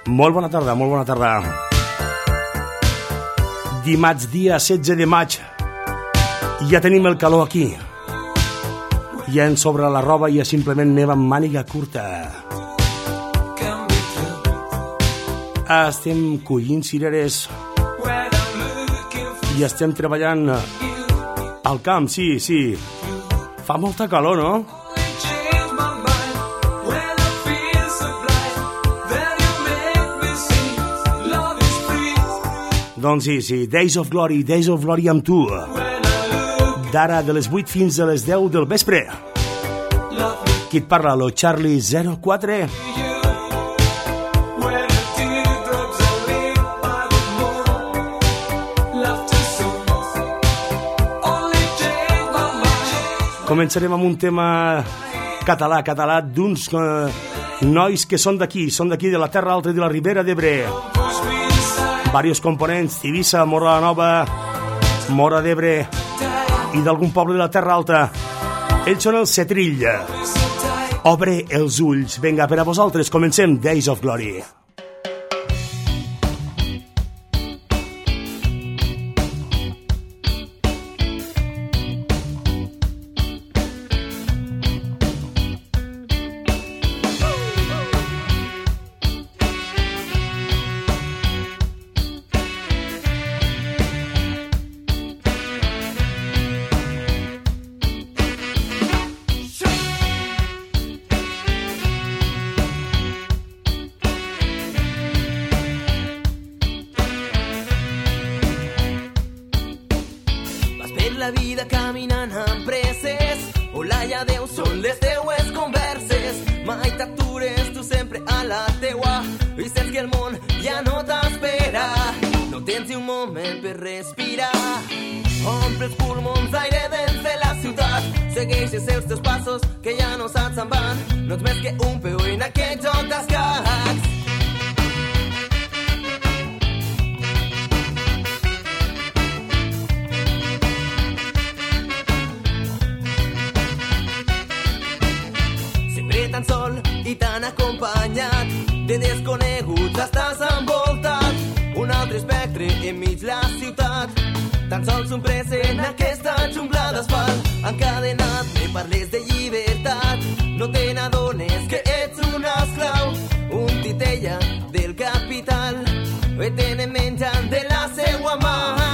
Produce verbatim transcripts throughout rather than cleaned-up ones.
Molt bona tarda, molt bona tarda. Dimarts, dia setze de maig. Ja tenim el calor aquí. Ja en sobre la roba ja simplement neva amb màniga curta. Estem collint cireres i estem treballant al camp, sí, sí. Fa molta calor, no? Doncs sí, sí, Days of Glory, Days of Glory amb tu. D'ara de les vuit fins a les deu del vespre. Qui et parla? Lo Charlie zero quatre. Començarem amb un tema català, català d'uns eh, nois que són d'aquí, són d'aquí de la Terra Alta i de la Ribera d'Ebre. Varios components, Tivissa, Móra la Nova, Móra d'Ebre i d'algun poble de la Terra Alta. Ells són el Setrill. Obre els ulls. Vinga, per a vosaltres, comencem Days of Glory. La vida caminant amb presses, hola i adeu són les teues converses. Mai t'atures tu sempre a la teua i sents que el món ja no t'espera. No tens ni un moment per respirar. Omple els pulmons d'aire dents de la ciutat. Segueixes els teus passos que ja no saps on van. No ets més que un peu en aquest joc d'escacs. Tan sol i tan acompanyat de desconeguts estàs envoltat. Un altre espectre enmig la ciutat, tan sols un present aquesta jungla d'asfalt. Encadenat me parles de llibertat, no te n'adones que ets un esclau, un titella del capital, et tenen menjant de la seua mà.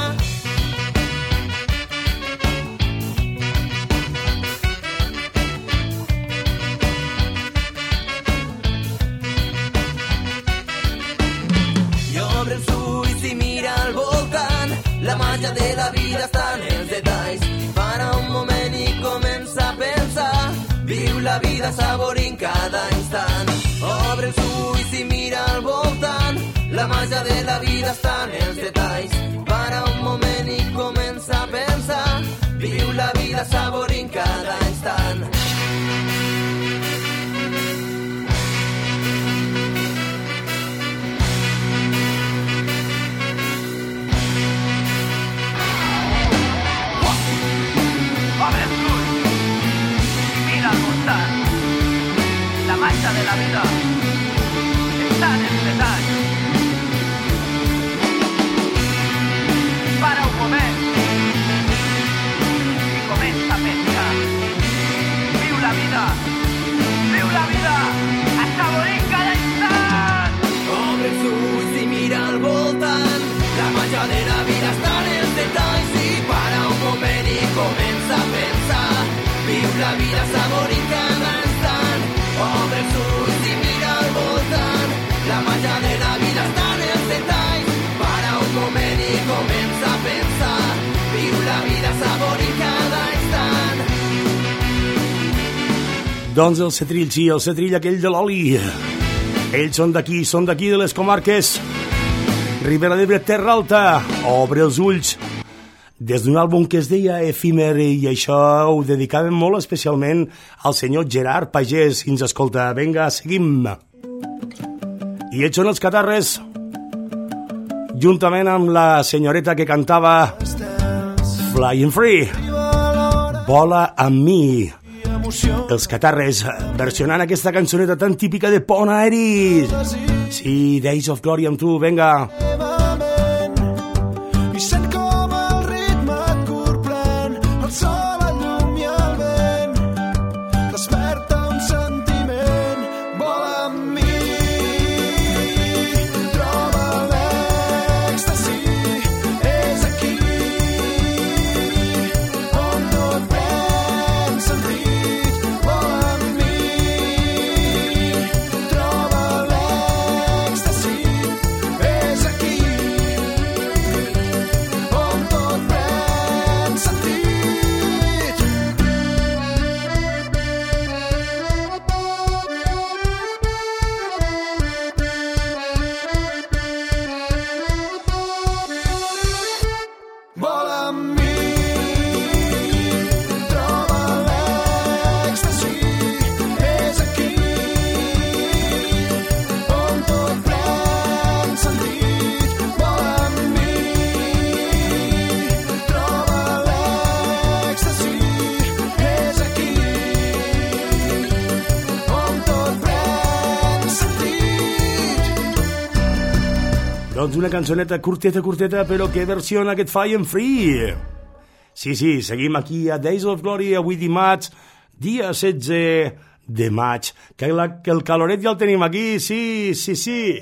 Obre els ulls i mira al voltant. La màgia de la vida està en els detalls. Para un moment i comença a pensar. Viu la vida saborint cada instant. Obre els ulls i mira al voltant. La màgia de la vida està en els detalls. Para un moment i comença a pensar. Viu la vida saborint cada instant. La magia de la vida está en el detalle. Para un moment i comença a pensar. Viu la vida, viu la vida, assaborint cada instant. Obre els ulls i mira al voltant. La magia de la vida està en els detalls. I para un moment i comença a pensar. Viu la vida saborint cada instant. Obre els ulls i mira al voltant. La màgia de la vida està en els detalls. Para un moment i comença a pensar. Viu la vida saborint cada instant. Doncs el Setrill, sí, el Setrill aquell de l'oli. Ells són d'aquí, són d'aquí de les comarques Ribera d'Ebre, Terra Alta. Obre els ulls. Des d'un àlbum que es deia Efímer, i això ho dedicàvem molt especialment al senyor Gerard Pagès. Si ens escolta, vinga, seguim. I ells són els Catarres, juntament amb la senyoreta que cantava Flying Free, Vola amb mi. Els Catarres versionant aquesta cançoneta tan típica de pont aeri. Sí, Days of Glory amb tu, venga. I sent com el ritme et corprèn, el sol, la llum i el vent. Desperta un sentiment, vola amb mi. Troba l'èxtasi, és aquí, on tot pren sentit. Vola amb mi. Troba l'èxtasi, és aquí, on tot pren sentit. Vola amb mi. Troba l'èxtasi, és aquí, on tot pren sentit. Vola amb mi. Troba l'èxtasi, és aquí, on tot pren sentit. Doncs una cançoneta curteta, curteta, però que versió en aquest Fire and Free. Sí, sí, seguim aquí a Days of Glory, avui dimarts, dia setze de maig. Que, la, que el caloret ja el tenim aquí, sí, sí, sí.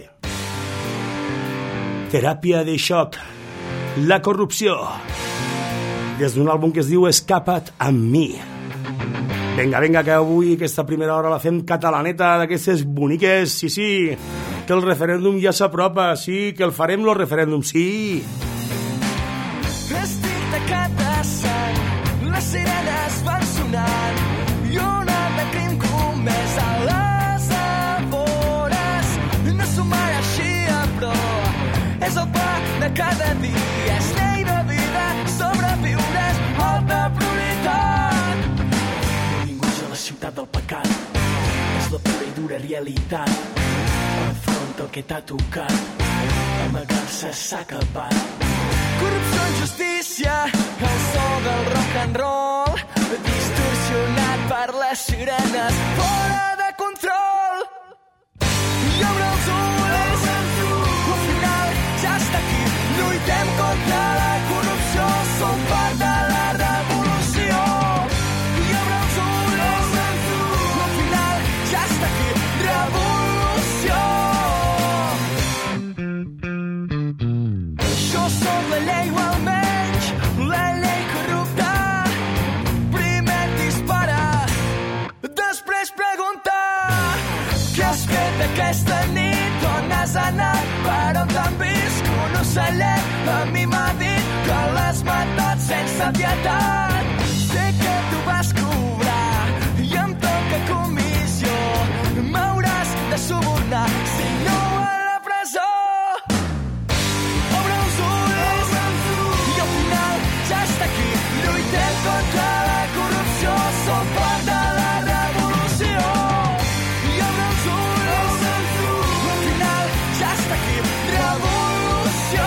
Teràpia de xoc, la corrupció. Des d'un àlbum que es diu Escapa't amb mi. Vinga, vinga, que avui aquesta primera hora la fem catalaneta d'aquestes boniques, sí, sí. Que el referèndum ja s'apropa, sí, que el farem el referèndum, sí. Estic tacat de sang, les sirenes van sonant i una de crim comès a les afores. No s'ho mereixia, però és el pa de cada dia. És llei de vida, sobreviure és alta prioritat. Benvinguts a la ciutat del pecat, és la pura i dura realitat. Enfronta el que t'ha tocat, amagar-se s'ha acabat. Corrupció, injustícia, el so del rock and roll, distorsionat per les sirenes, fora de control. I obre els ulls, al final ja està aquí. Lluitem contra la corrupció, som part de la revolució. I obre els ulls, al final ja està aquí. Revolució. Jo som la llei o almenys la llei corrupta. Primer disparar, després preguntar què has fet aquesta nit, on has anat, per on t'han vist que un ocellet a mi m'ha dit que l'has matat sense pietat. Sé que tu vas cobrar i em toca comissió, m'hauràs de subornar, si no a la presó. Obre els ulls i al final ja està aquí. Lluitem contra la corrupció, som part de la revolució. I obre els ulls i al final ja està aquí. Revolució.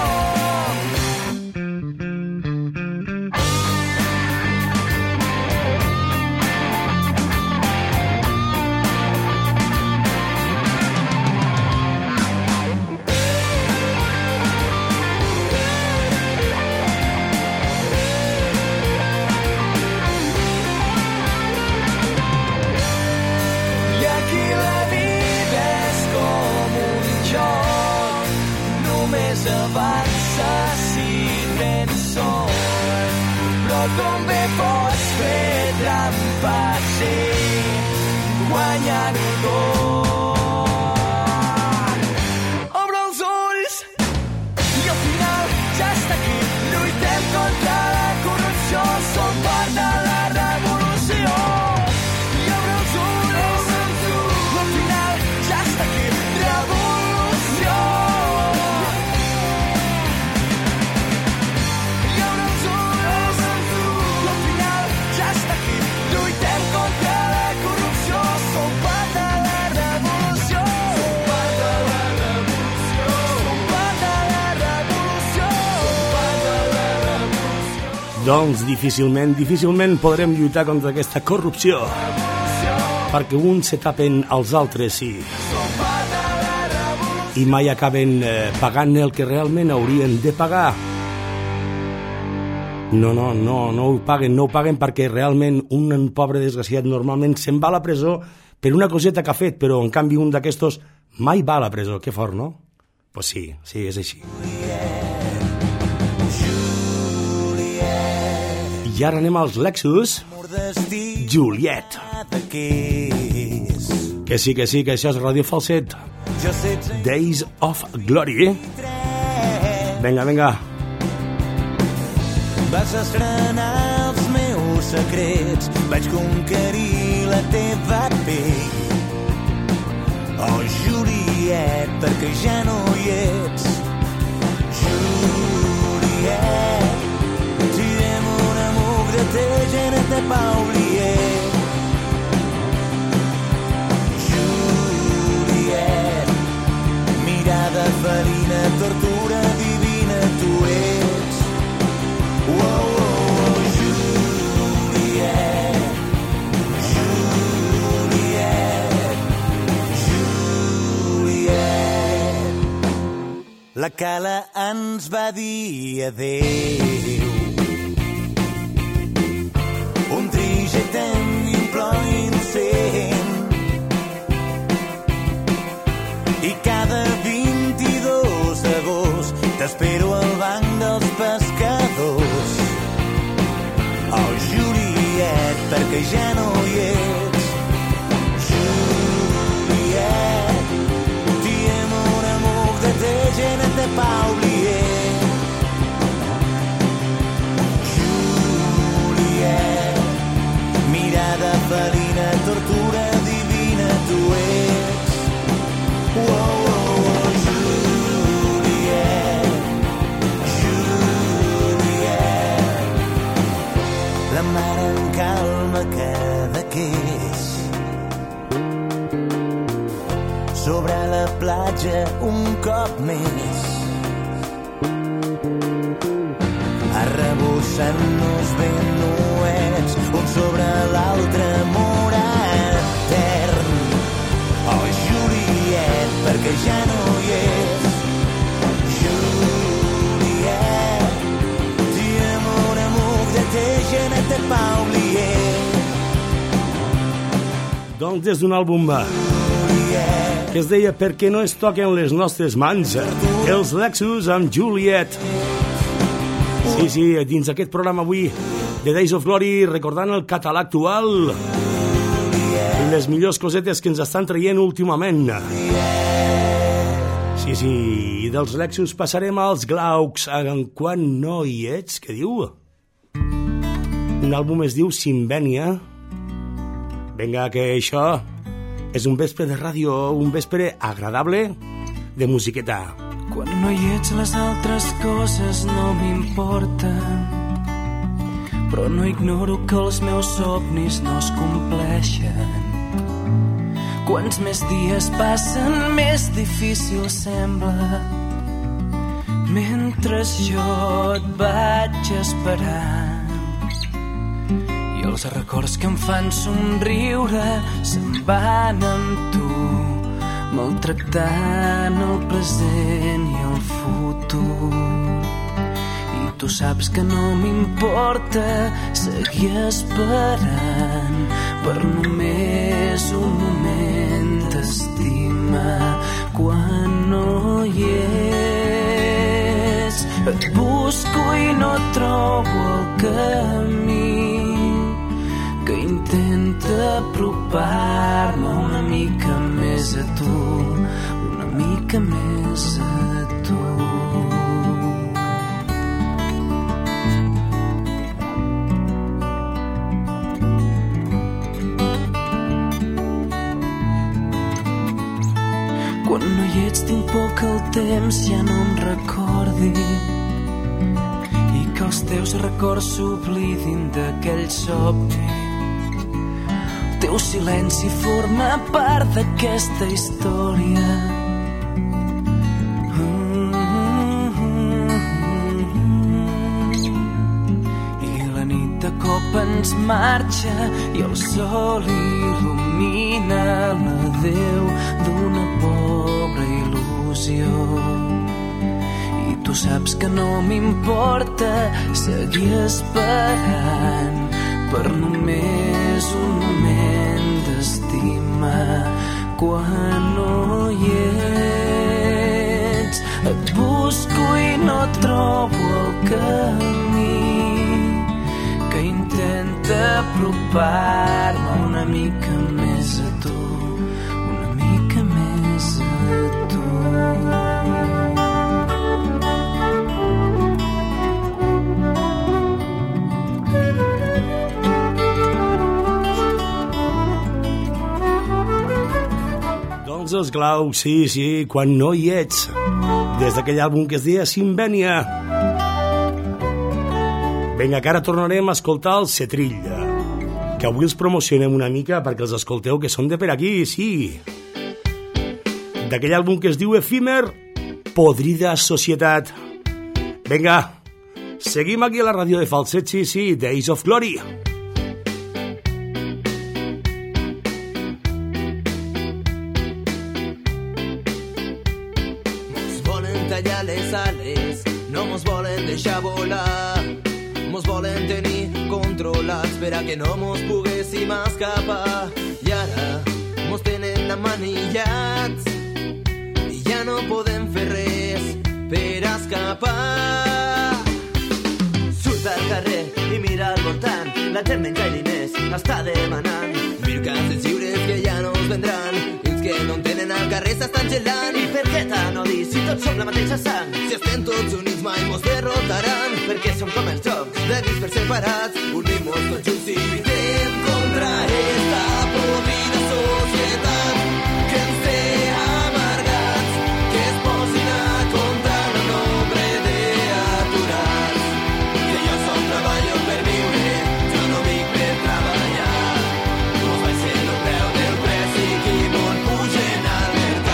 I aquí la vida és com un joc, només avança si tens sort, però també pots fer trampes i guanyar-ho tot. Obre els ulls i al final ja està aquí. Lluitem contra la corrupció, som part de la revolució. I obre els ulls i al final ja està aquí. Revolució. I obre els ulls i al final ja està aquí. Lluitem contra la corrupció, som part de la revolució. Som part de la revolució. Som part de la revolució. Som part de la revolució. Doncs difícilment, difícilment podrem lluitar contra aquesta corrupció, perquè uns se tapen als altres, sí. Som part de la revolució. i mai acaben eh, pagant el que realment haurien de pagar. No, no, no, no ho paguen, no ho paguen perquè realment un pobre desgraciat normalment se'n va a la presó per una coseta que ha fet, però en canvi un d'aquestos mai va a la presó. Que fort, no? Pues sí, sí, és així. I ara anem als Lexus. Juliet. Que sí, que sí, que això és Radio Falset. Days of Glory. Vinga, vinga. Vas estrenar els meus secrets, vaig conquerir la teva pell. Oh, Juliet, perquè ja no hi ets. Juliet, tirem un amuc de te, ja no te pa oublier. Juliet, mirada farina, tortura divina, tu ets. Oh, oh, Juliet, Juliet, Juliet. La Cala ens va dir adéu. Un trajecte implor innocent. I cada vint-i-dos d'agost t'espero al banc dels pescadors. Oh, Juliet, perquè ja no hi ets. Juliet, diem un amuc de te, ja no te pa oublier. Juliet, mirada farina, tortura divina, tu ets. Oh, oh, oh, Juliet, Juliet. La mar en calma Cadaqués. Sobre la platja un cop més. Arrebossant-nos ben nuets, un sobre l'altre morat etern. Oh, Juliet, perquè ja no hi ets. Juliet, diem un amuc de te, ja no te pa oublier. Doncs des d'un àlbum que es deia Per què no es toquen les nostres mans, els Lexus amb Juliet. Sí, sí, dins aquest programa avui de Days of Glory, recordant el català actual, les millors cosetes que ens estan traient últimament. Sí, sí, i dels Lexus passarem als Glaucs, en Quan no hi ets, què diu? Un àlbum es diu Simbènia. Vinga, que això és un vespre de ràdio, un vespre agradable de musiqueta. Quan no hi ets les altres coses no m'importen, però no ignoro que els meus somnis no es compleixen. Quants més dies passen, més difícil sembla, mentre jo et vaig esperant. I els records que em fan somriure se'n van amb tu, maltractant el present i el futur. I tu saps que no m'importa seguir esperant per només un moment d'estima. Quan no hi és, et busco i no trobo el camí que intenta apropar-me una mica més a tu, una mica més a tu. Quan no hi ets tinc por que el temps ja no em recordi i que els teus records s'oblidin d'aquell somni. El teu silenci forma part d'aquesta història. I la nit de cop ens marxa i el sol il·lumina l'adeu d'una pobra il·lusió. il·lusió. I tu saps que no m'importa seguir esperant per només un moment d'estima quan no hi ets. Et busco i no trobo el camí que intenta apropar-me una mica més a tu, una mica més a tu. Doncs esclau, sí, sí, quan no hi ets. Des d'aquell àlbum que es deia Simbènia. Vinga, que ara tornarem a escoltar el Setrill, que avui els promocionem una mica perquè els escolteu, que són de per aquí, sí. D'aquell àlbum que es diu Efímer, Podrida Societat. Vinga, seguim aquí a la ràdio de Falset, sí, sí, Days of Glory. Tallar les ales, no mos volen deixar volar, mos volen tenir controlats per a que no mos poguéssim escapar. I ara mos tenen amanillats i ja no podem fer res per escapar. Surt al carrer i mira al voltant, la gent menja i diners està demanant mil cases lliures que ja no es vendran. Que no en tenen al carrer s'estan gelant. I per què tan odi si tots som la mateixa sang? Si estem tots units mai mos derrotaran, perquè som com els jocs de dins per separats. Unim-nos tots junts i lluitem contra esta podrida societat que ens té amargats, que es posin a comptar el nombre d'aturats. Que jo som treballo per viure, jo no vic per treballar. Mos vaig ser el preu del pres i qui vol pugen al mercat.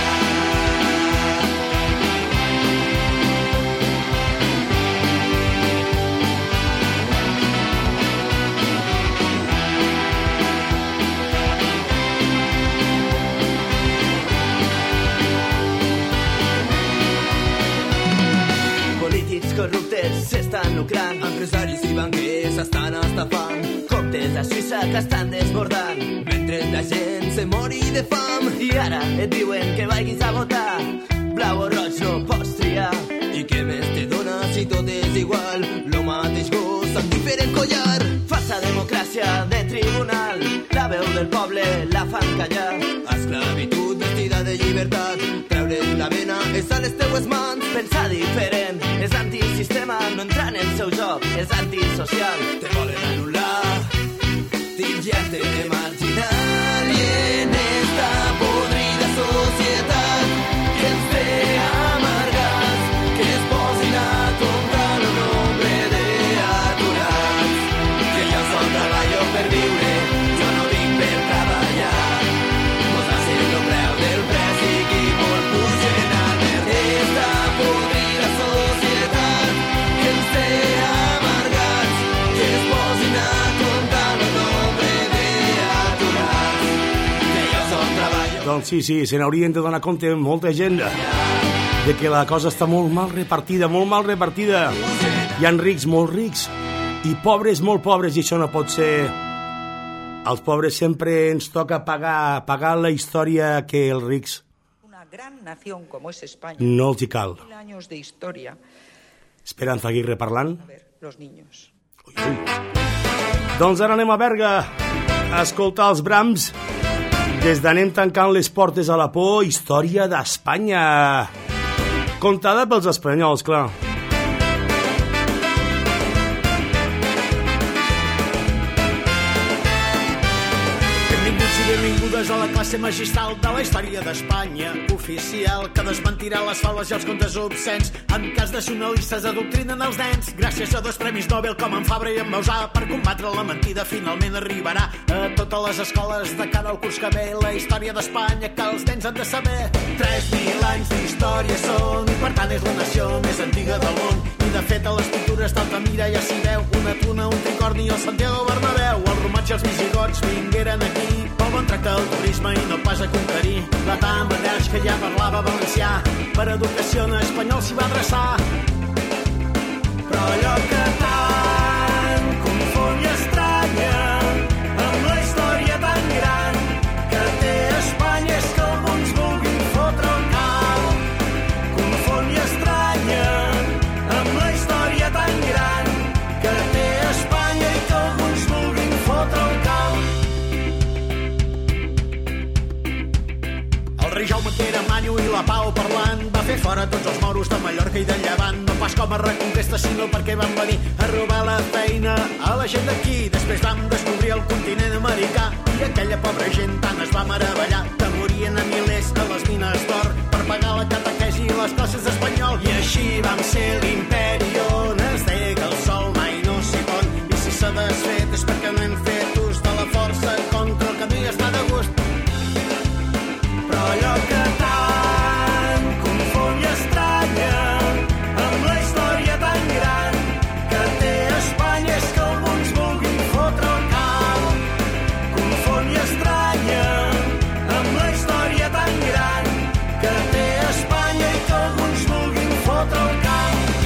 Polítics corruptes s'estan lucrant, empresaris i banquers estan estafant, còctels a Suïssa que estan desbordant, mentre la gent se mori de fam. I ara et diuen que vagis a votar, blau o roig no pots triar. I què més te dona si tot és igual? Lo mateix gos amb diferent collar. Falsa democràcia de tribunal, la veu del poble la fan callar. Esclavitud vestida de llibertat, treure's la vena és a les teues mans. Pensar diferent és antisistema, no entrar en el seu joc és antisocial. Te volen anul·lar, titllar-te de marginal. I en esta podrida societat que ens té amargats, que es posin a comptar el nombre d'aturats. Que jo som treballo per viure, jo no vinc per treballar. Mos va ser el preu del pres i qui vol pugen al mercat. Esta podrida societat que ens té amargats, que es posin a comptar el nombre d'aturats. Que jo som treballo. Doncs sí, sí, se n'haurien de donar compte molta gent de que la cosa està molt mal repartida, molt mal repartida. Hi ha rics molt rics i pobres molt pobres, i això no pot ser. Als pobres sempre ens toca pagar, pagar la història que els rics Una gran nación como es España. no els hi cal. Mil años de historia. Esperanza Aguirre parlant. A ver, los niños. Ui, ui. Doncs ara anem a Berga a escoltar els Brahms. Des d'anem tancant les portes a la por, història d'Espanya. Contada pels espanyols, clar. Benvinguts i benvingudes a la classe magistral de la història d'Espanya, oficial, que desmentirà les faules i els contes obscens. En cas nacionalistes adoctrinen els nens. Gràcies a dos premis Nobel com en Fabra i en Bausà, per combatre la mentida finalment arribarà a totes les escoles de cara al curs que ve. La història d'Espanya que els nens han de saber. Tres mil anys d'història són, i per tant és la nació més antiga del món. I de fet a les pintures d'Altamira ja s'hi veu una tuna, un tricorni i el Santiago Bernabéu. Els romans i els visigots vingueren aquí pel bon tracte al turisme i no pas a conquerir. La Tambaderx, que ja parlava valencià, per educació en espanyol s'hi va adreçar. Però allò que tant confon i estranya amb la història tan gran que té Espanya és que alguns vulguin fotre el camp. Confon i estranya amb la història tan gran que té Espanya i que alguns vulguin fotre el camp. El rei Jaume, que era manyo i la Pau parlant, va fer fora tots els moros de Mallorca i de Llevant, no pas com a reconquesta sinó perquè van venir a robar la feina a la gent d'aquí. Després vam descobrir el continent americà i aquella pobra gent tant es va meravellar que morien a milers a les mines d'or per pagar la catequesi i les classes d'espanyol. I així vam ser l'imperi on es deia que el sol mai no s'hi pon, i si s'ha desfet és perquè no hem fet ús de la força contra el camí està de gust. Però allò que tant confon i estranya amb la història tan gran que té Espanya és que alguns vulguin fotre el camp. Confon i estranya amb la història tan gran que té Espanya i que alguns vulguin fotre el camp.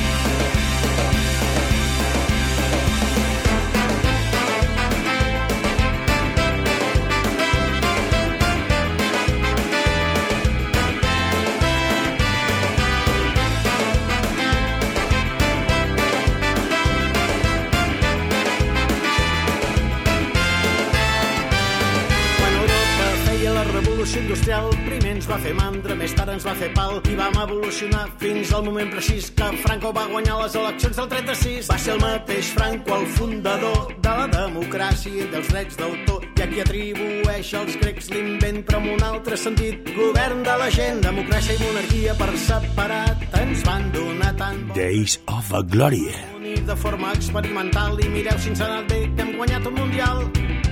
Industrial primer ens va fer mandra, més tard ens va fer pal i vam evolucionar fins al moment precís que Franco va guanyar les eleccions del trenta-sis. Va ser el mateix Franco el fundador de la democràcia i dels drets d'autor, i a qui atribueix als grecs l'invent però en un altre sentit. Govern de la gent, democràcia i monarquia per separat ens van donar tant bon... Days of a Glory. Unir de forma experimental i mireu si ens ha anat bé que hem guanyat un mundial.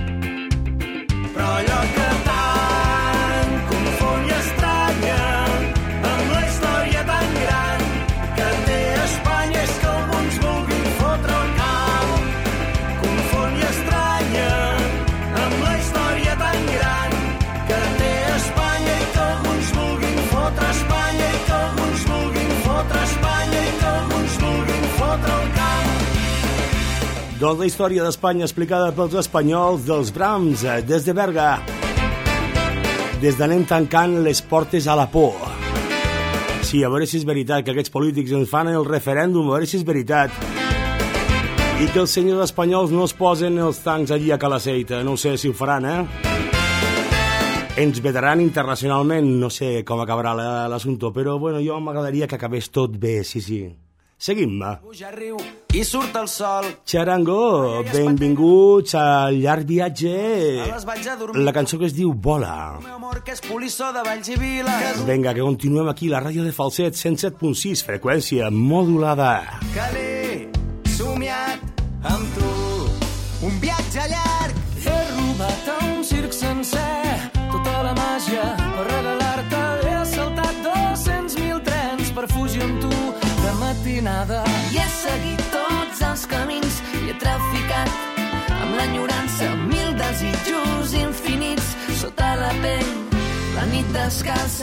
Però allò que tant confon i estranya amb la història tan gran que té Espanya és que alguns vulguin fotre el camp. Confon i estranya amb la història tan gran que té Espanya i que alguns vulguin fotre Espanya i que alguns vulguin fotre Espanya i que alguns vulguin fotre el camp. Doncs la història d'Espanya explicada pels espanyols dels Brams, des de Berga. Des d'anem tancant les portes a la por. Sí, a veure si és veritat que aquests polítics ens fan el referèndum, a veure si és veritat. I que els senyors espanyols no es posen els tancs allí a Calaseita. No sé si ho faran, eh? Ens vetaran internacionalment, no sé com acabarà l'assumpte, però bueno, jo m'agradaria que acabés tot bé, sí, sí. Seguim-me. Ja riu i surt el sol. Xarango, benvinguts al llarg viatge. La cançó que es diu Vola. El meu amor que és polissó de Valls i Vila. Vinga, que continuem aquí, la ràdio de Falset, cent set punt sis, freqüència modulada. Que l'he somiat amb tu. Un viatge llarg. He robat a un circ sencer tota la màgia per regalar-te. He assaltat dos-cents mil trens per fugir amb tu de matinada. I he seguit tots els camins i he traficat amb l'enyorança mil desitjos infinits sota la pell, la nit descalça.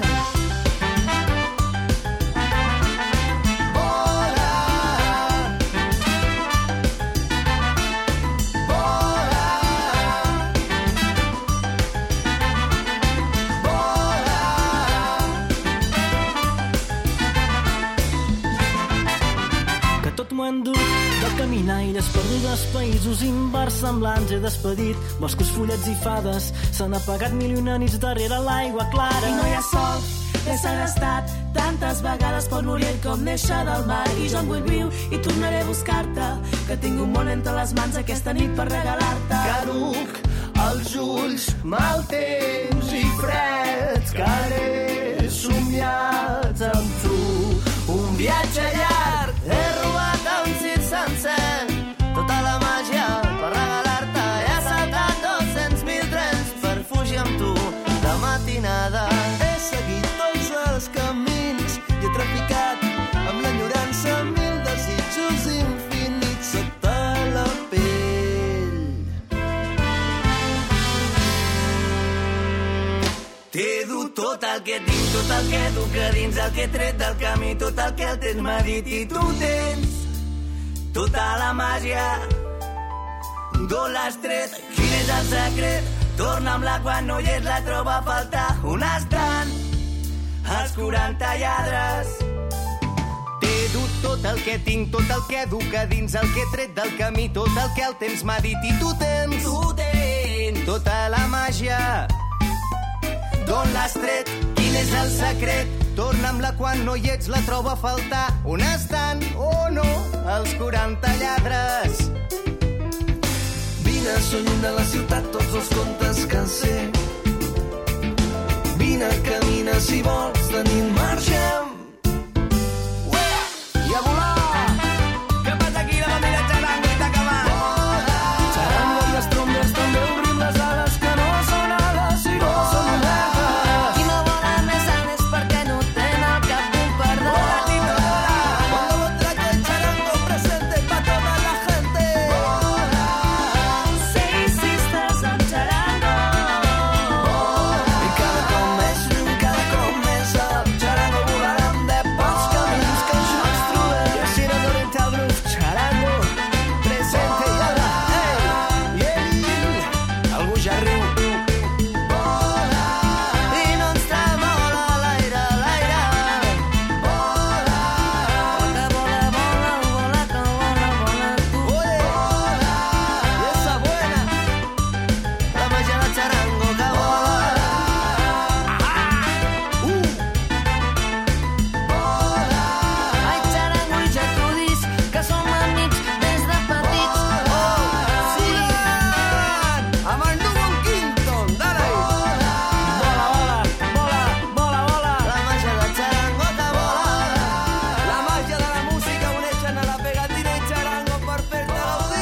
Caminaires perdudes, països inversemblants he despedit, boscos, fullets i fades s'han apagat mil i una nits darrere l'aigua clara. I no hi ha sol, l'he segrestat tantes vegades pel Muriel com néixer del mar, i jo en vull viu i tornaré a buscar-te, que tinc un món entre les mans aquesta nit per regalar-te. Caduc els ulls, mal temps i freds que he somiat amb tu. Un viatge llarg, he robat a un circ sencer tota la màgia per regalar-te. He assaltat dos-cents mil trens per fugir amb tu de matinada. He seguit tots els camins i he traficat amb l'enyorança mil desitjos infinits sota la pell. el que tinc, tot el que duc a dins, el que he tret del camí, tot el que el temps m'ha dit. I tu tens tota la màgia. D'on l'has tret? Quin és el secret? Torna'm-la quan no hi ets, la trobo a faltar. On estan els quaranta lladres? T'he dut tot el que tinc, tot el que duc a dins, el que he tret del camí, tot el que el temps m'ha dit. I tu tens, tu tens tota la màgia. D'on l'has tret? Quin és el secret? Torna'm-la quan no hi ets, la trobo a faltar. On estan, o oh no, els quaranta lladres? Vine, són lluny de la ciutat tots els contes que sé. Vine, camina si vols, de nit marxem. I a volar! Què passa aquí, la família Charango i t'acabat? Charango i els trombers també obrim les ales que no són ales i no són obertes. Qui no vola més ales perquè no tenen el cap bombardat. Vola, Tito, vola! Cuando lo trae el charango presente pa' toda la gente. Vola! Seis sisters amb Charango. I cada cop més lluny, cada cop més alt, Charango volarem de pels camins que jo ens trobem. I així no orienta el grup Charango presente i ara, ei, i ell, algú ja riu. I no ens tremola l'aire, l'aire. Vola, vola, vola, vola, que vola, vola tu. Vola, i esa buena, la màgia del Charango que vola. Ai, Charango i Gertrudis, que som amics des de petits. Oh, sí! Amb el Newman Quinton, dale! Vola, vola, vola, vola, vola. La màgia del Charango que vola. La màgia de la música uneixen a la pegatina i Charango per fer-te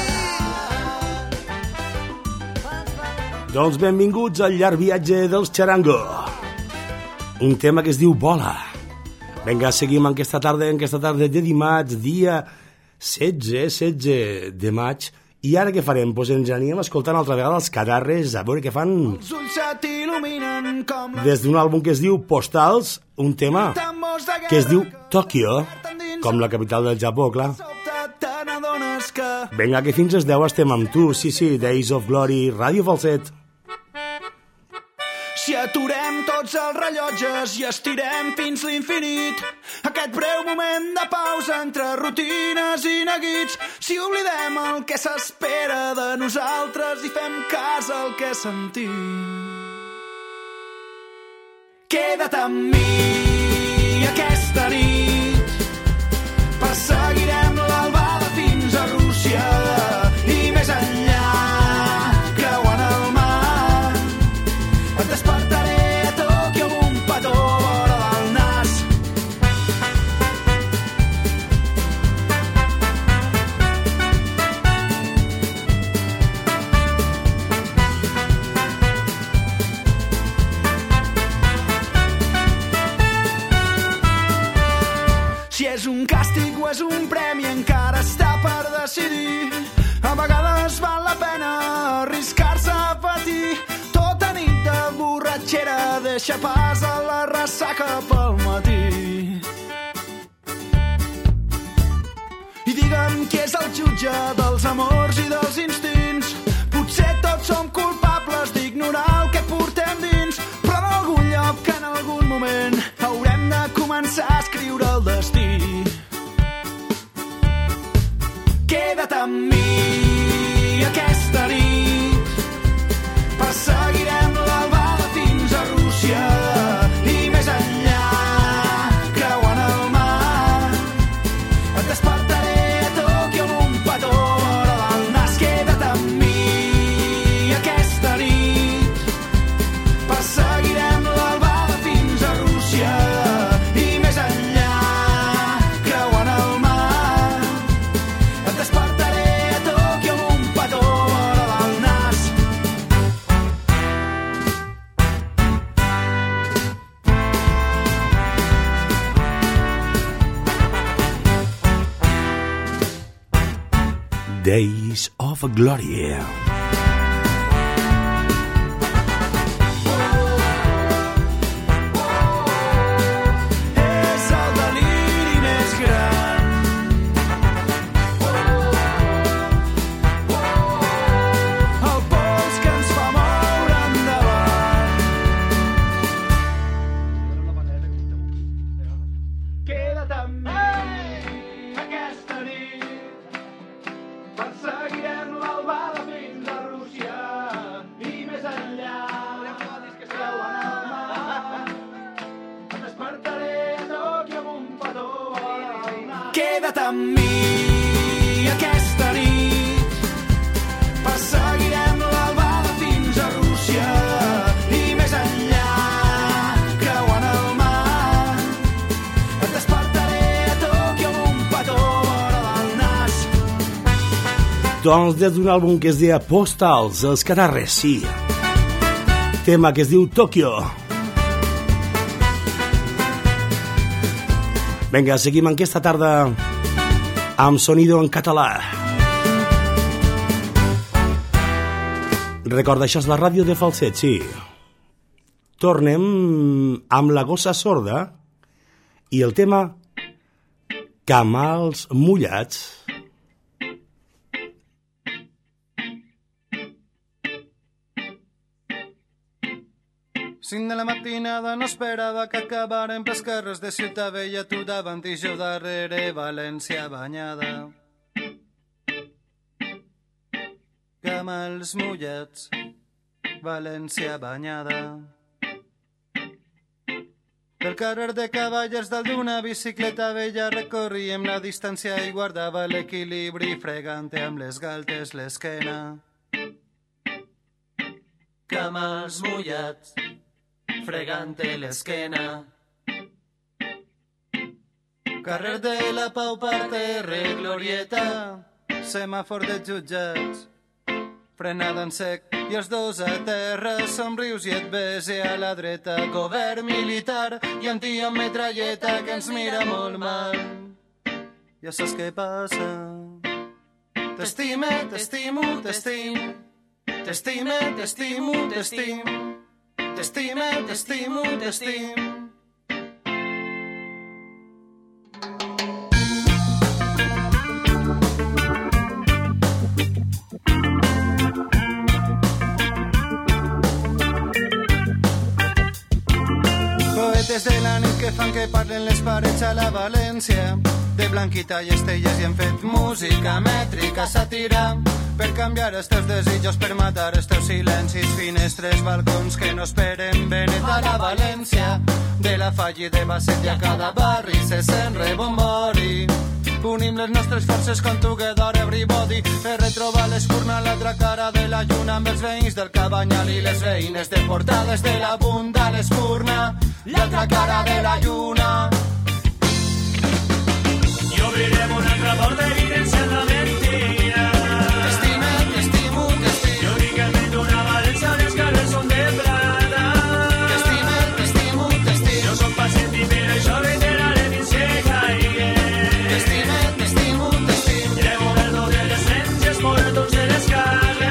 gaudir. Doncs benvinguts al llarg viatge dels Charango. Un tema que es diu Vola. Vinga, seguim en aquesta tarda, en aquesta tarda de dimarts, dia setze, setze de maig. I ara què farem? Doncs ens anirem escoltant altra vegada els Catarres, a veure què fan. Els ulls se t'il·luminen com la... Des d'un àlbum que es diu Postals, un tema tambors de que es diu guerra Tòquio, tan dins com la capital del Japó, clar. sobte te n'adones que Vinga, que fins als deu estem amb tu. Sí, sí, Days of Glory, Ràdio Falset. si aturem tots els rellotges i estirem fins l'infinit aquest breu moment de pausa entre rutines i neguits, si oblidem el que s'espera de nosaltres i fem cas al que sentim. Queda't amb mi aquesta nit, perseguirem l'albada fins a Rússia i més enllà, creuant el mar. Et despertaré a Tòquio amb un petó vora del nas. Si és un càstig o és un premi encara està per decidir. A vegades val la pena arriscar-se a patir. Tota nit de borratxera deixa pas a la ressaca pel matí. I digue'm qui és el jutge dels amors i dels instints. Potser tots som culpables d'ignorar el que portem dins, però en algun lloc que en algun moment haurem de començar a escriure el destí. Queda't amb mi aquesta nit, perseguirem l'albada fins a Rússia i més enllà, creuant el mar. Et despertaré a Tòquio amb un petó vora del nas. Queda't amb mi aquesta nit, perseguirem l'albada fins a Rússia i més enllà, creuant el mar. Et despertaré a Tòquio amb un petó vora del nas. Days of Glory. Queda't amb mi aquesta nit, perseguirem l'albada fins a Rússia i més enllà, creuant el mar. Et despertaré a Tòquio amb un petó vora del nas. Doncs des d'un àlbum que es deia Postals, els Catarres, sí. Tema que es diu Tòquio. Vinga, seguim aquesta tarda amb Sonido en català. Recorda, això és la ràdio de Falset, sí. Tornem amb la gossa sorda i el tema Camals mullats. Cinc de la matinada no esperava que acabaren pels carrers de Ciutat Vella, tu davant i jo darrere, València banyada. Camals mullats, València banyada. Pel carrer de Cavallers dalt d'una bicicleta vella recorríem la distància i guardava l'equilibri fregant-te amb les galtes l'esquena. Camals mullats, fregant-te l'esquena. Carrer de la Pau, parterre, glorieta, semàfor de jutjats, frenada en sec i els dos a terra, somrius i et bese a la dreta, govern militar i un tio amb metralleta que ens mira molt mal. Ja saps què passa? T'estime, t'estimo, t'estimo, t'estime, t'estimo, t'estimo, t'estime, t'estimo, t'estimo. Poetes de la nit que fan que parlen les parets a la València, de blanquita i estelles i hem fet música mètrica, sàtira, per canviar els teus desitjos, per matar els teus silencis, finestres, balcons que no esperen venet a la València. De la Falla i de Basset i a cada barri se sent rebombori. Unim les nostres forces con together everybody per retrobar l'espurna a l'altra cara de la lluna amb els veïns del Cabanyal i les veïnes deportades de la bunda a l'espurna, l'altra cara de la lluna. I obrirem una altra porta evidenciant la mentira. T'estime, t'estimo, t'estimo. Jo dic que mentre una València les carrers són de plata. T'estime, t'estimo, t'estimo. Jo soc pacient i per això reiteraré fins que caigui. T'estime, t'estimo, t'estimo. Llevo el do de les nens i els portons de les carres.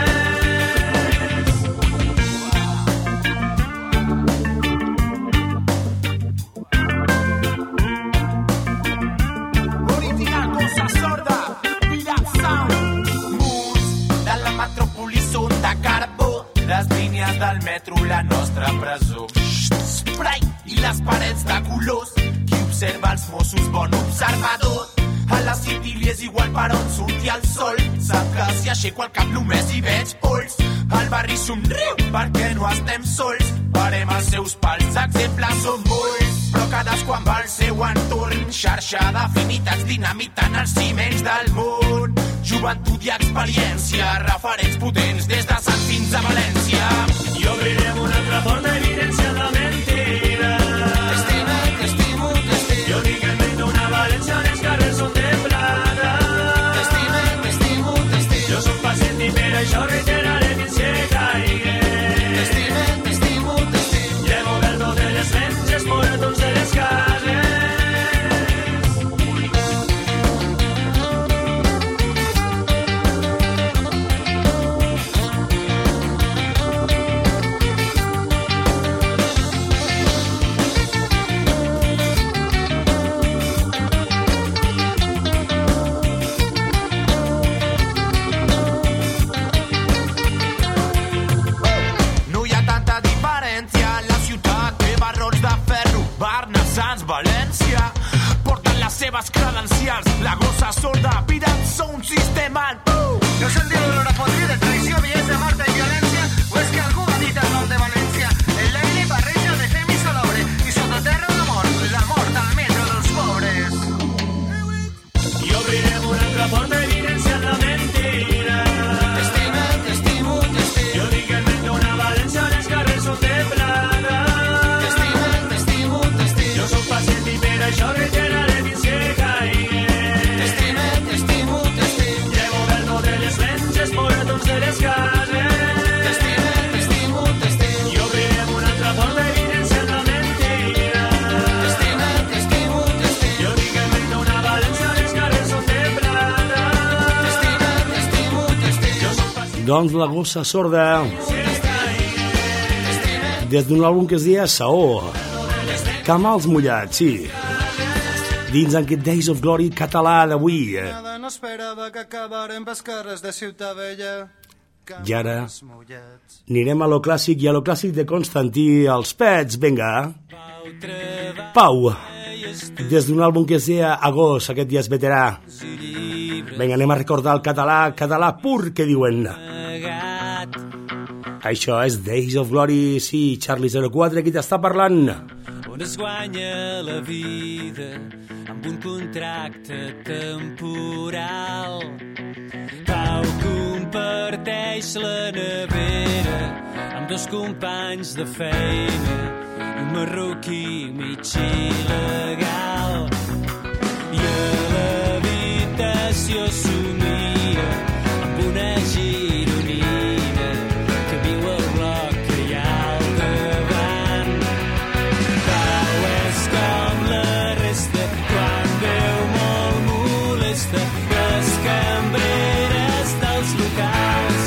Les línies del metro, la nostra presó. Spray i les parets de colors. Qui observa els Mossos, bon observador. A la City és igual per on surti el sol. Sap que si aixeco el cap només hi veig polls. El barri somriu perquè no estem sols. Parem els seus pals, exemples són molts. Però cadascú amb el seu entorn. Xarxa d'afinitats dinamitant els ciments del món. Joventut i experiència, referents potents des de Sant fins a València. I obrirem una altra porta evidenciant la mentira. T'estime, t'estimo, t'estimo. Jo dic que en mentre una València les carrers són de plata. T'estime, t'estimo, t'estimo. Jo soc pacient i per això reiteraré fins que caigui. T'estime, t'estimo, t'estimo. Llevo el do de les nens i els portons de les carres. València porten les seves credencials, la gossa sorda pirant-se un sistema. Uh! No sentiu l'olor a podrit de traïció, bellesa, morta i violència? O és que algú ha dit el nom de València? El l'aire barreja de fem i salobre i sota terra la mort, la mort al metro dels pobres. Doncs la gossa sorda, des d'un àlbum que es deia Saó, Camals mullats, sí, dins aquest Days of Glory català d'avui. Nada no esperava que acabaren pels carrers de Ciutat Vella. I ara anirem a lo clàssic i a lo clàssic de Constantí, els Pets, vinga. Pau, des d'un àlbum que es deia Agost, aquest dia és veterà. Vinga, anem a recordar el català, català pur, que diuen. Això és Days of Glory, sí, Charlie zero quatre, qui t'està parlant. On es guanya la vida amb un contracte temporal. Pau comparteix la nevera amb dos companys de feina, un marroquí mig il·legal. I a l'habitació somia amb una gironina que viu al bloc que hi ha al davant. Pau és com la resta quan veu molt molesta les cambreres dels locals,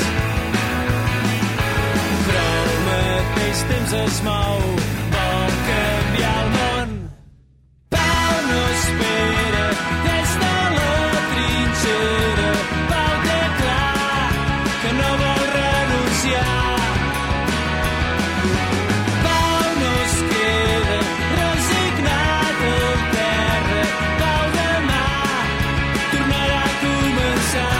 però al mateix temps es mou, vol canviar el món. Pau no espera des de la trinxera, Pau té clar que no vol renunciar. Pau no es queda resignat al terra, Pau demà tornarà a començar.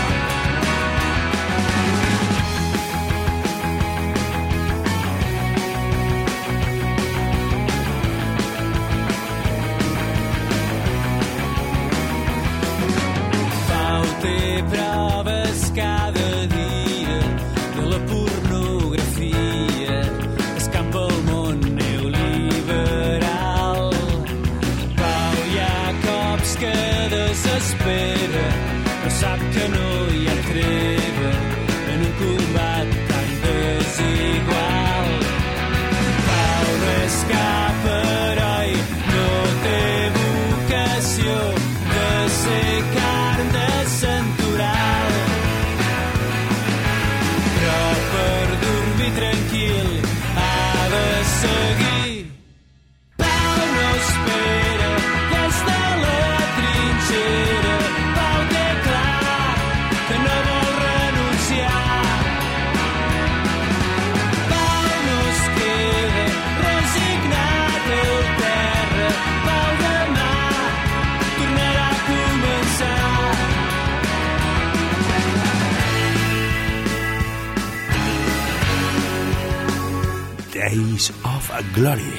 Pau té proves cada dia de la pornografia, escampa el món neoliberal. Pau hi ha cops que desespera, però sap que no hi ha treva en un combat tan desigual. Pau no és cap heroi, no té vocació de ser carn de santoral, però per dormir tranquil ha de seguir. Pau no espera des de la trinxera, Pau té clar que no vol renunciar. Pau no es queda resignat al terra, Pau demà tornarà a començar. Days of Glory.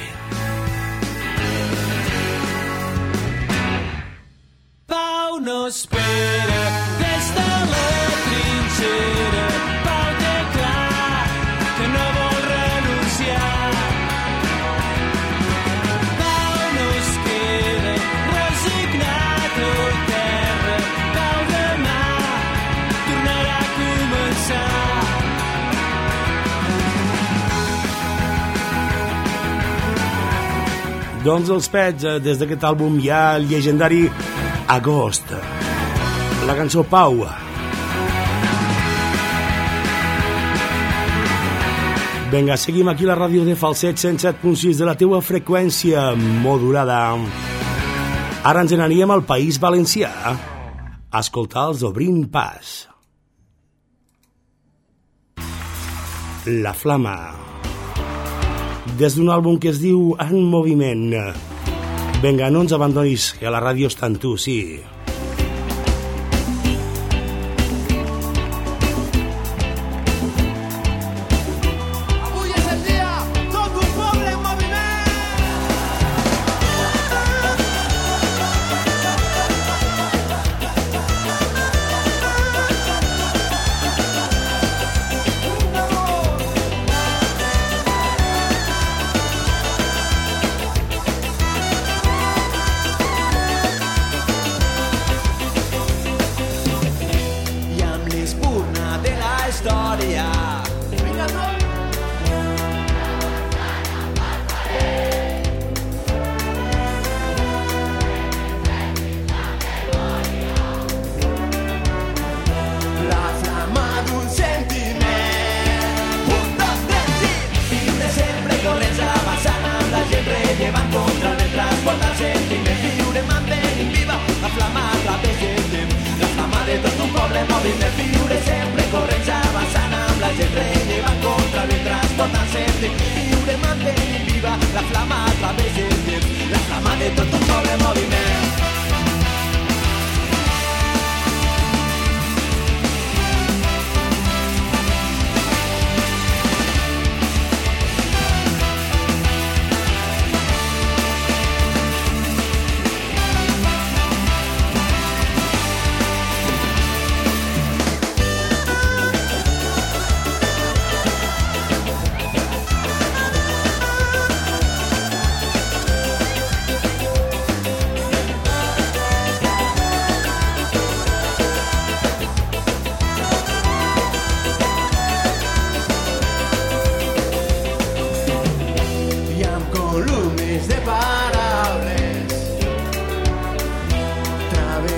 Pau no espera des de la trinxera, Pau té clar que no vol renunciar. Pau no es queda resignat al terra, Pau demà tornarà a començar. Doncs els Pets, eh, des d'aquest àlbum hi ha el llegendari Agost, la cançó Pau. Vinga, seguim aquí a la ràdio de Falset cent set punt sis de la teua freqüència modulada. Ara ens n'aníem al País Valencià a escoltar els Obrint Pas. La Flama, des d'un àlbum que es diu En Moviment. Vinga, no ens abandonis, que a la ràdio està en tu, sí. Avui és el dia, tot un poble en moviment.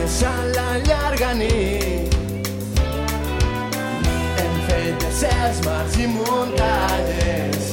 travessant la llarga nit. Hem fet de cels, mars i muntanyes,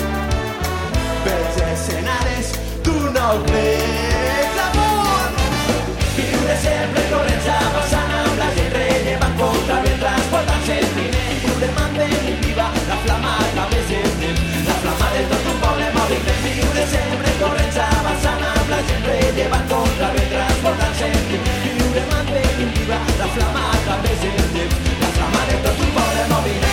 pels escenaris d'un nou plet d'amor. Viure sempre corrents avançant amb la gent, rellevant contra el transportant sentiment. Viure mantenint viva la flama que més entem, la flama de tot un poble moviment. Viure sempre corrents avançant amb la gent, rellevant contra el transportant sentiment. Viure mantenint viva la flama que més entem, la flama de tot un poble moviment.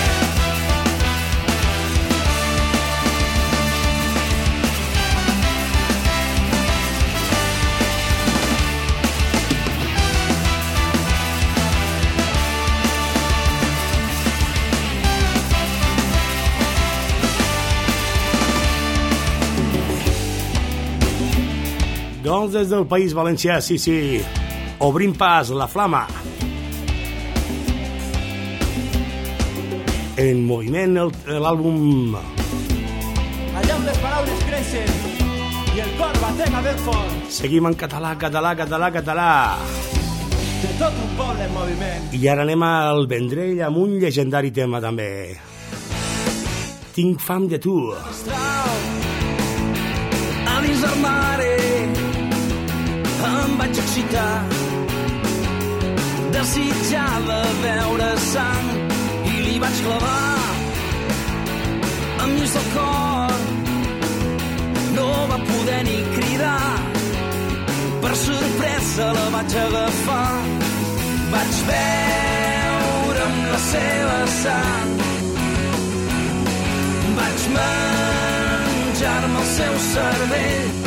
Doncs des del País Valencià, sí, sí, obrim pas la flama. En moviment l'àlbum... Allà on les paraules creixen i el cor batega ben fort. Seguim en català, català, català, català. De tot un poble en moviment. I ara anem al Vendrell amb un llegendari tema també. Tinc fam de tu. A dins del mare em vaig excitar, desitjava veure sang i li vaig clavar enmig del cor. No va poder ni cridar, per sorpresa la vaig agafar. Vaig veure amb la seva sang, vaig menjar-me el seu cervell,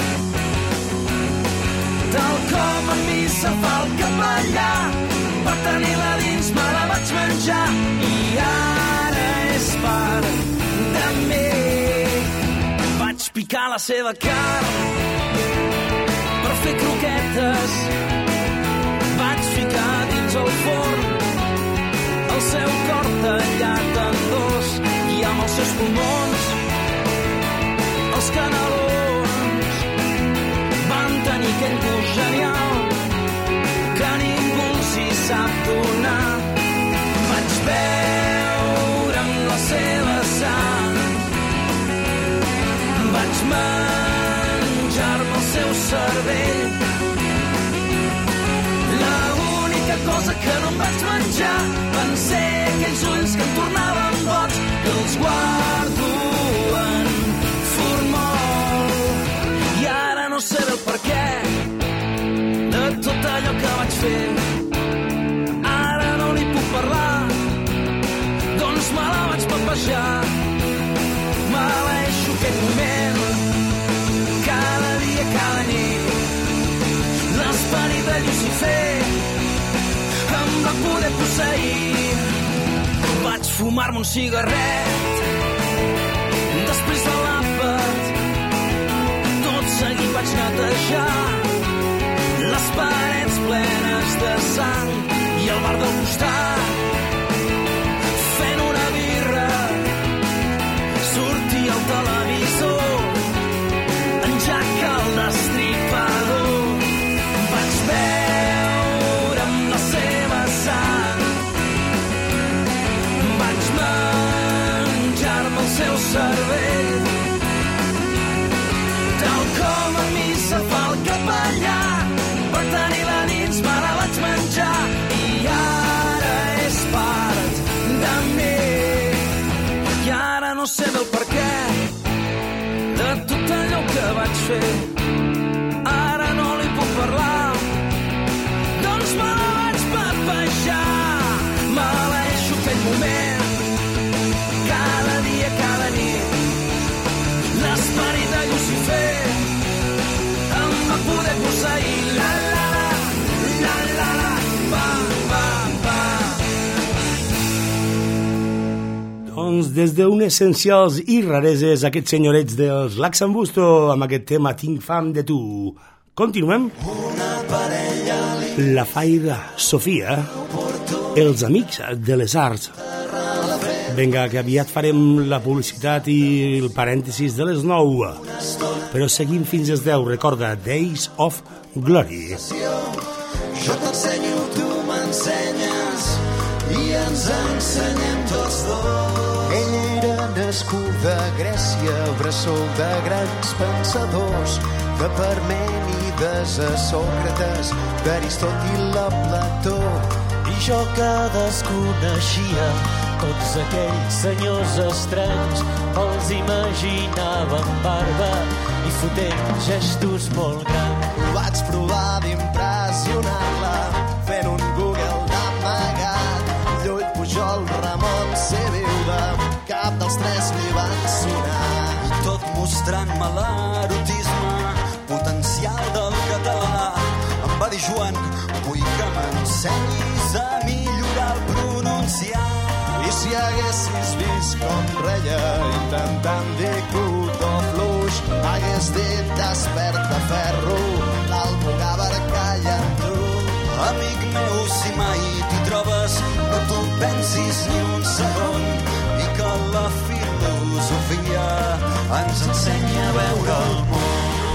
tal com a mi se'm fa el capellà. Per tenir-la dins me la vaig menjar i ara és part de mi. Vaig picar la seva carn per fer croquetes, vaig ficar dins el forn el seu cor tallat en dos i amb els seus pulmons els canelons van tenir aquell gust genial que ningú els hi sap donar. Vaig veure amb la seva sang, vaig menjar-me el seu cervell. L'única cosa que no em vaig menjar van ser aquells ulls que em tornaven boig, que els guardo en formol. I ara no sé el per què de tot allò que vaig fer. Ara no li puc parlar, doncs me la vaig papejar. M'aleixo aquest moment, cada dia, cada nit. L'esperit de Llucifer em va poder posseir. Vaig fumar-me un cigarret, després de l'àpat, tot seguit vaig netejar les parets plenes de sang i el bar del costat fent una birra. Sortia al televisor en Jack el Destripador. Vaig veure amb la seva sang, vaig menjar-me el seu cervell, tal com a mi se fa el capellà. Per tenir-la dins me la vaig menjar i ara és part de mi. I ara no sé del per què de tot allò que vaig fer. Ara no li puc parlar, doncs me la vaig papejar. M'aleixo aquell moment, cada dia, cada nit. L'esperit de Llucifer em va poder posseir. La la la, la la la, pa, pa, pa. Doncs des d'un essencials i rareses aquests senyorets dels Laxambusto amb aquest tema Tinc fam de tu. Continuem. La Faida Sofia, els amics de les arts. Vinga, que aviat farem la publicitat i el parèntesis de les nou. Però seguim fins als deu. Recorda, Days of Glory. Jo t'ensenyo ensenyes i ens ensenyem tots dos. Ell era nascuda a Grècia, bressol de grans pensadors, de Parmènides a Sòcrates, d'Aristòtil a Plató. I jo que desconeixia tots aquells senyors estranys, els imaginava amb barba i fotent gestos molt grans. Vaig provar d'impressionar-la fent un Google d'amagat. Llull, Pujol, Ramon, Sevilla, cap dels tres li van sonar. I tot mostrant-me l'erotisme potencial del català. Em va dir Joan, vull que m'ensenyis a millorar el pronunciar. I si haguessis vist com reia intentant dir cut o fluix, hagués dit desperta ferro, l'Almogàver calla en tu. Amic meu, si mai t'hi trobes, no t'ho pensis ni un segon, i que la filosofia ens ensenya a veure el món.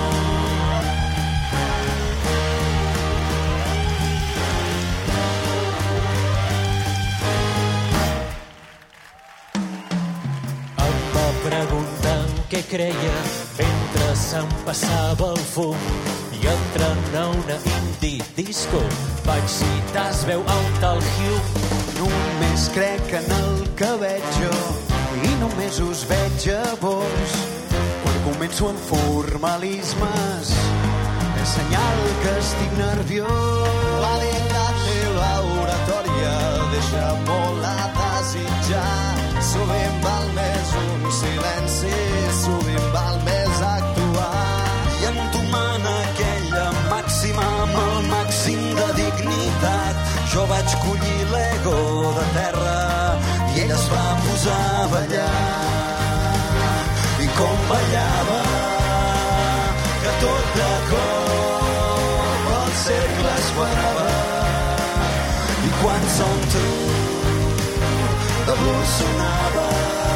Preguntant què creia mentre se'm passava el fum, i entrant a una indie disco vaig citar es veu a un tal Hume. Només crec en el que veig jo i només us veig a vos. Quan començo en formalismes és senyal que estic nerviós. Va dir la teva oratòria deixa molt a desitjar. Sovint val més un silenci, sovint val més actuar. I entomant aquella màxima amb el màxim de dignitat, jo vaig collir l'ego de terra i ell es va posar a ballar. I com ballava, que tot de cop el cercle es quadrava. I quan som tu de blues sonava,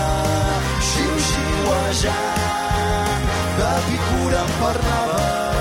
xiu-xiuejant, de picura em parlava.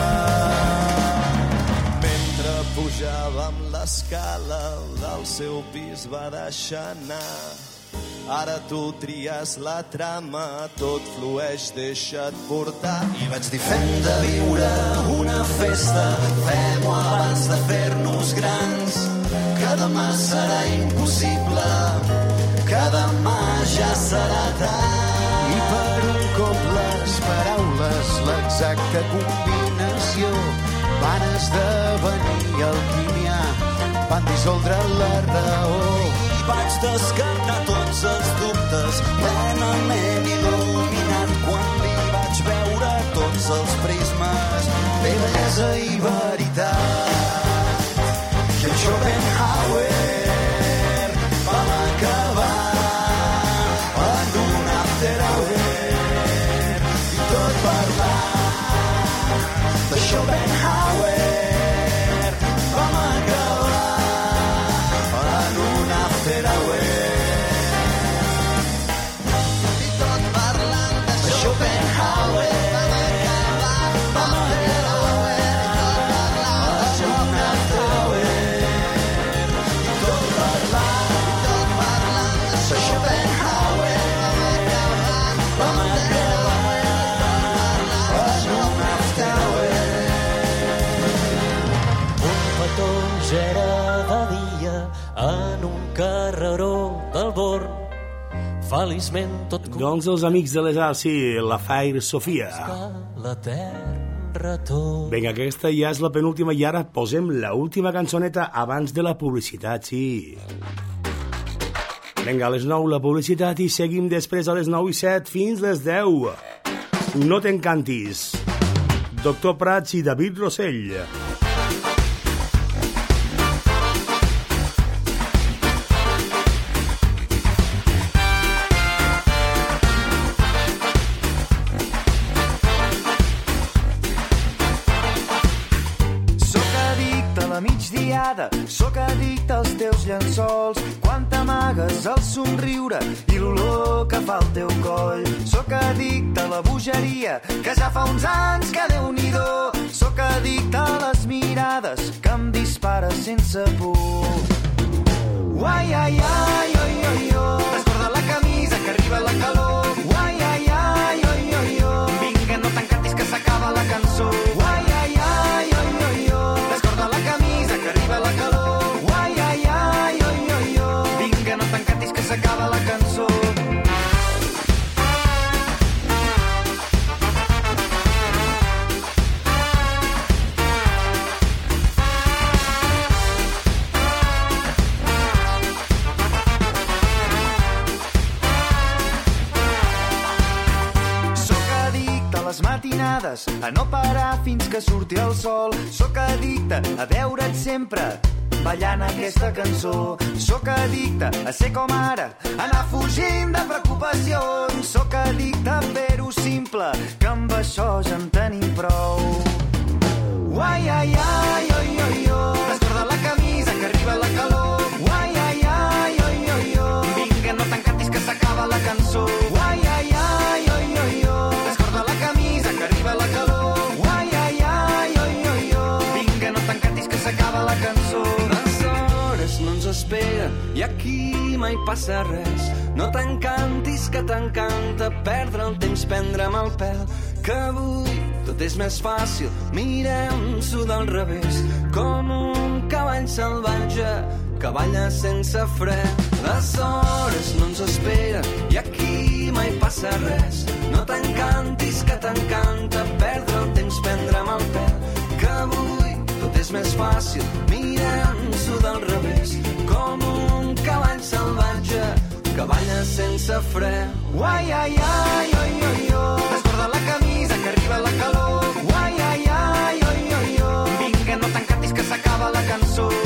Mentre pujàvem l'escala del seu pis va deixar anar. Ara tu tries la trama, tot flueix, deixa't portar. I vaig dir, fem de viure una festa, fem-ho abans de fer-nos grans, que demà serà impossible, que demà ja serà tard. I per un cop les paraules, l'exacta combinació, van esdevenir alquímia, van dissoldre la raó. I vaig descartar tots els dubtes, plenament il·luminant, quan li vaig veure tots els prismes, bé, bellesa i veritat. I en Schopenhauer vam acabar en un after hour, i tot parlant de Schopenhauer. Vam acabar en un after hour, i tot parlant de Schopenhauer. Vam acabar en un after hour, i tot parlant de Schopenhauer. Ja era de dia en un carreró del Born, feliçment tot... Doncs els amics de les Arts, sí, la Fair Sofia. La terra tot... Vinga, aquesta ja és la penúltima i ara posem la última cançoneta abans de la publicitat, sí. Vinga, a les nou la publicitat i seguim després a les nou i set fins les deu. No t'encantis. Doctor Prats i David Rossell. Sóc addicte als teus llençols, quan t'amagues el somriure i l'olor que fa al teu coll. Sóc addicte a la bogeria, que ja fa uns anys que Déu-n'hi-do. Sóc addicte a les mirades que em dispares sense por. Uai, ai, ai, oi, oi, oi. Descorda la camisa que arriba la calor. Uai, ai, ai, oi, oi, oi. Vinga, no t'encantis que s'acaba la cançó. Uai, ai, ai, oi, oi, oi. Descorda la camisa que arriba la calor. Uai, ai, ai, oi, oi, oi. Vinga, no t'encantis que s'acaba la cançó. Les matinades, a no parar fins que surti el sol. Sóc addicte a veure't sempre ballant aquesta cançó. Sóc addicte a ser com ara, anar fugint de preocupacions. Sóc addicte a fer-ho simple, que amb això ja en tenim prou. Uai, ai, ai, oi, oi, oi. Descorda la camisa que arriba la calor. Uai, ai, ai, oi, oi, oi. Vinga, no t'encantis que s'acaba la cançó. Uai, ai, ai, oi, oi, oi. Descorda la camisa que arriba la calor. Uai, ai, ai, oi, oi, oi. Vinga, no t'encantis que s'acaba la cançó. Les hores no ens esperen i aquí mai passa res. No t'encantis que t'encanta perdre el temps, prendre'm el pèl, que avui tot és més fàcil, mirem-s'ho del revés, com un cavall salvatge que balla sense fre. Les hores no ens esperen i aquí mai passa res. No t'encantis que t'encanta perdre el temps, prendre'm el pèl, que avui tot és més fàcil, mirem-s'ho del revés, com un cavall salvatge que balla sense fre. Uai, ai, ai, oi, oi, oi. Descorda la camisa que arriba la calor. Uai, ai, ai, oi, oi, oi. Vinga, no t'encantis que s'acaba la cançó.